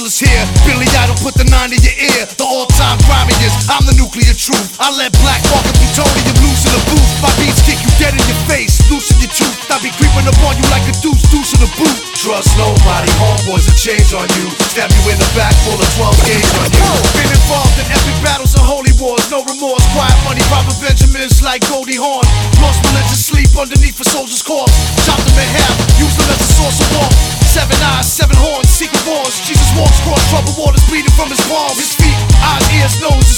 hustlers here. Billy Idol put the 9 in your ear. The all-time grimiest, I'm the nuclear truth. I let Black walk up plutonium loose in the booth. My beats kick you dead in your face, loosen your tooth. I be creeping up on you like a deuce in the boot. Trust nobody, homeboys will change on you. Stab you in the back, full of 12 gauge on you. Been involved in epic battles and holy wars. No remorse, quiet money, robbing Benjamins like Goldie Hawn. Lost religious sleep underneath a soldier's corpse. Chopped them in half, used them as a source of warmth. 7 eyes, 7 horns, secret wars. Jesus walks across troubled waters, bleeding from his palms. His feet, eyes, ears, nose,